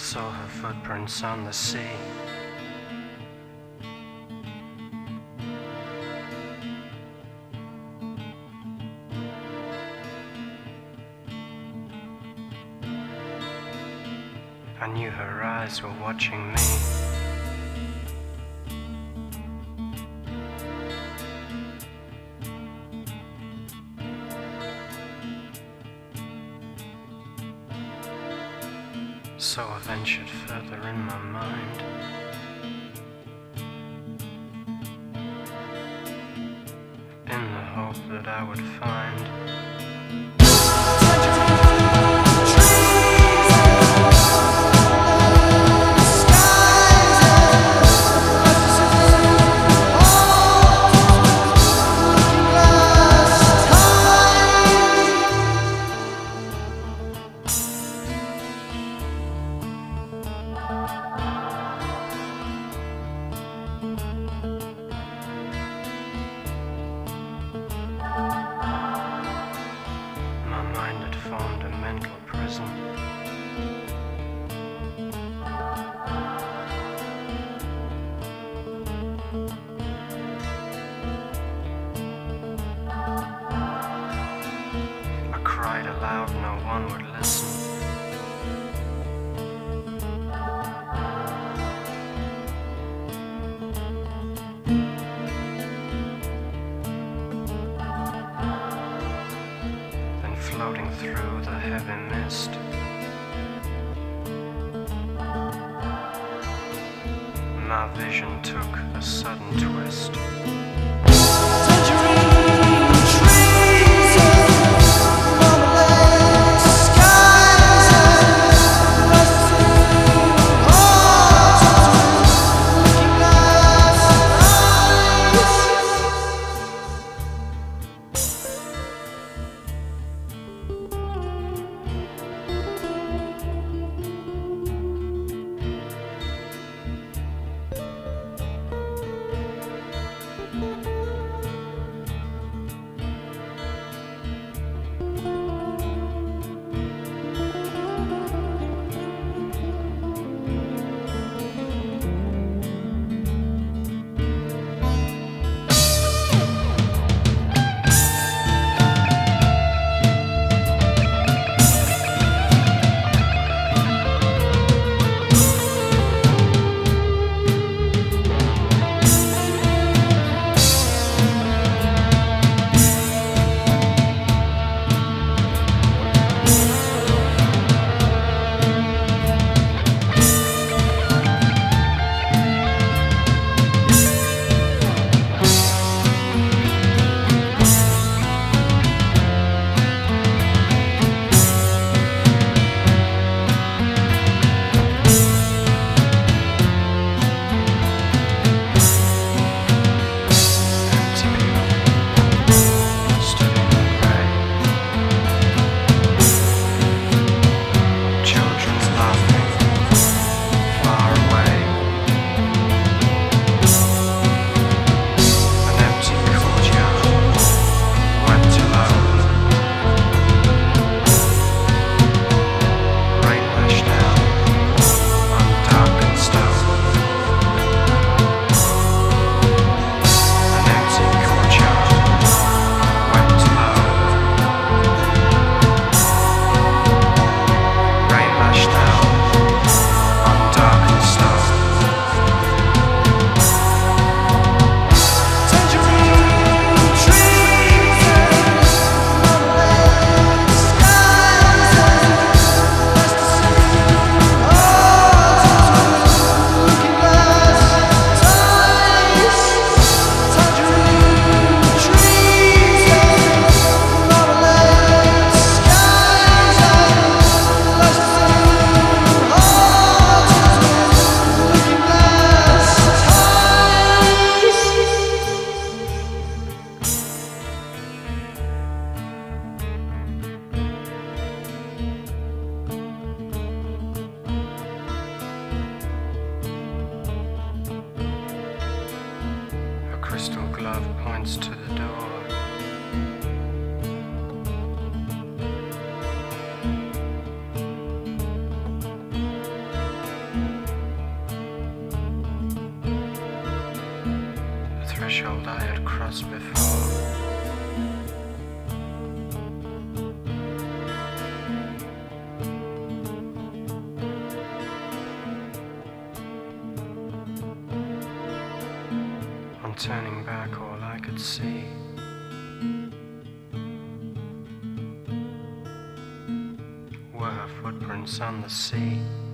saw her footprints on the sea. I knew her eyes were watching me. So I ventured further in my mind. In the hope that I would find formed a mental prison. I cried aloud, no one would listen. Floating through the heavy mist, my vision took a sudden twist. Crystal glove points to the door. us before. On turning back, all I could see were her footprints on the sea.